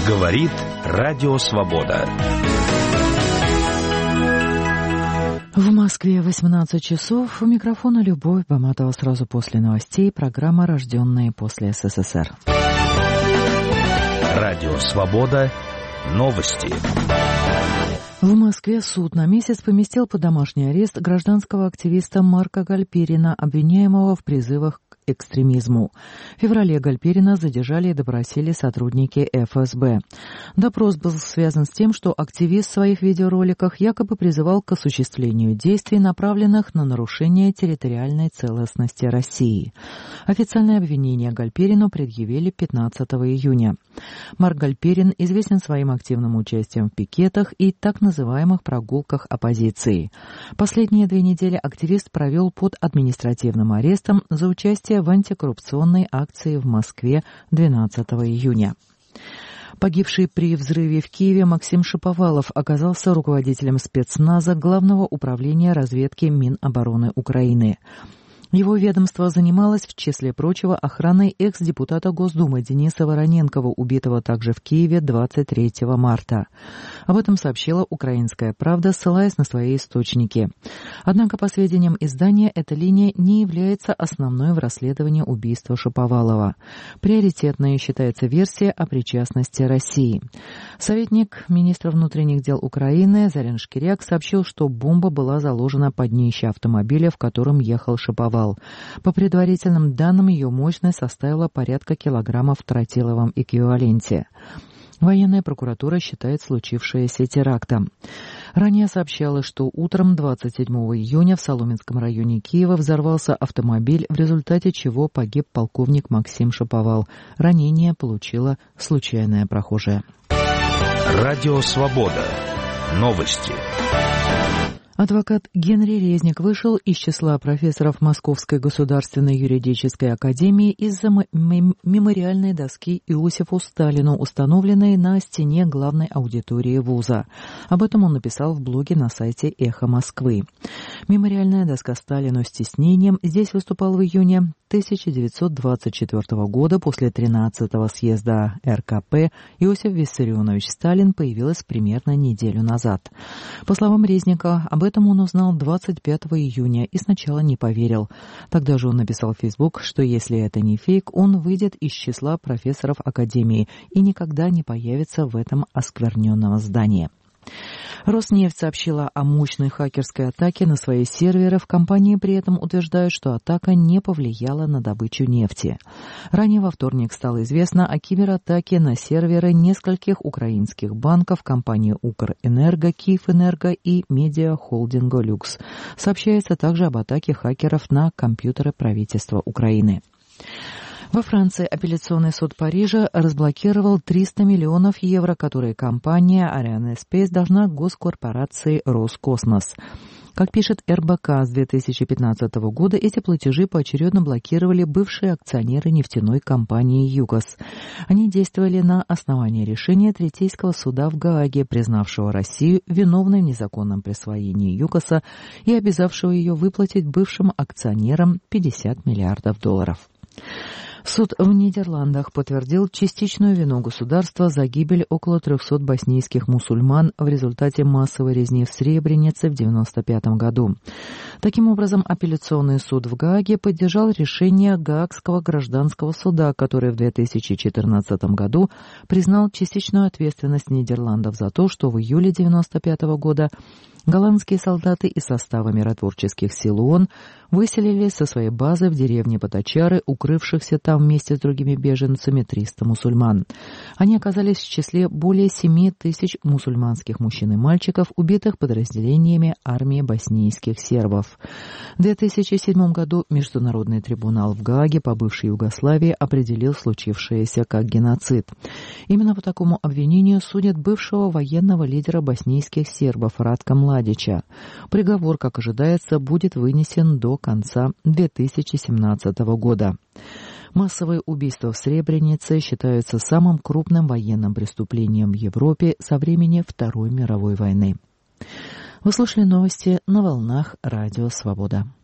Говорит Радио Свобода. В Москве 18 часов. У микрофона Любовь Баматова. Сразу после новостей программа «Рожденные после СССР». Радио Свобода. Новости. В Москве суд на месяц поместил под домашний арест гражданского активиста Марка Гальперина, обвиняемого в призывах к экстремизму. В феврале Гальперина задержали и допросили сотрудники ФСБ. Допрос был связан с тем, что активист в своих видеороликах якобы призывал к осуществлению действий, направленных на нарушение территориальной целостности России. Официальное обвинение Гальперину предъявили 15 июня. Марк Гальперин известен своим активным участием в пикетах и так называемых прогулках оппозиции. Последние 2 недели активист провел под административным арестом за участие в антикоррупционной акции в Москве 12 июня. Погибший при взрыве в Киеве Максим Шаповалов оказался руководителем спецназа Главного управления разведки Минобороны Украины. Его ведомство занималось, в числе прочего, охраной экс-депутата Госдумы Дениса Вороненкова, убитого также в Киеве 23 марта. Об этом сообщила «Украинская правда», ссылаясь на свои источники. Однако, по сведениям издания, эта линия не является основной в расследовании убийства Шаповалова. Приоритетной считается версия о причастности России. Советник министра внутренних дел Украины Зарян Шкиряк сообщил, что бомба была заложена под днище автомобиля, в котором ехал Шаповалов. По предварительным данным, ее мощность составила порядка килограммов в тротиловом эквиваленте. Военная прокуратура считает случившееся терактом. Ранее сообщалось, что утром 27 июня в Соломенском районе Киева взорвался автомобиль, в результате чего погиб полковник Максим Шаповал. Ранение получила случайная прохожая. Радио Свобода. Новости. Адвокат Генри Резник вышел из числа профессоров Московской государственной юридической академии из-за мемориальной доски Иосифу Сталину, установленной на стене главной аудитории вуза. Об этом он написал в блоге на сайте «Эхо Москвы». Мемориальная доска Сталину с тиснением здесь выступал в июне 1924 года после 13-го съезда РКП. Иосиф Виссарионович Сталин появилась примерно неделю назад. По словам Резника, об этом он узнал 25 июня и сначала не поверил. Тогда же он написал в Facebook, что если это не фейк, он выйдет из числа профессоров Академии и никогда не появится в этом оскверненном здании. Роснефть сообщила о мощной хакерской атаке на свои серверы. В компании при этом утверждают, что атака не повлияла на добычу нефти. Ранее во вторник стало известно о кибератаке на серверы нескольких украинских банков, компании Укрэнерго, Киевэнерго и медиахолдинга Люкс. Сообщается также об атаке хакеров на компьютеры правительства Украины. Во Франции апелляционный суд Парижа разблокировал 300 миллионов евро, которые компания Arianespace должна госкорпорации Роскосмос. Как пишет РБК, с 2015 года эти платежи поочередно блокировали бывшие акционеры нефтяной компании «Югос». Они действовали на основании решения Третейского суда в Гааге, признавшего Россию виновной в незаконном присвоении «Югоса» и обязавшего ее выплатить бывшим акционерам $50 миллиардов. Суд в Нидерландах подтвердил частичную вину государства за гибель около 300 боснийских мусульман в результате массовой резни в Сребренице в 1995 году. Таким образом, апелляционный суд в Гааге поддержал решение Гаагского гражданского суда, который в 2014 году признал частичную ответственность Нидерландов за то, что в июле 1995 года голландские солдаты из состава миротворческих сил ООН выселили со своей базы в деревне Потачары, укрывшихся там вместе с другими беженцами, 300 мусульман. Они оказались в числе более 7 тысяч мусульманских мужчин и мальчиков, убитых подразделениями армии боснийских сербов. В 2007 году Международный трибунал в Гааге по бывшей Югославии определил случившееся как геноцид. Именно по такому обвинению судят бывшего военного лидера боснийских сербов Радка Младича. Приговор, как ожидается, будет вынесен до конца 2017 года. Массовые убийства в Сребренице считаются самым крупным военным преступлением в Европе со времени Второй мировой войны. Вы слушали новости на волнах Радио Свобода.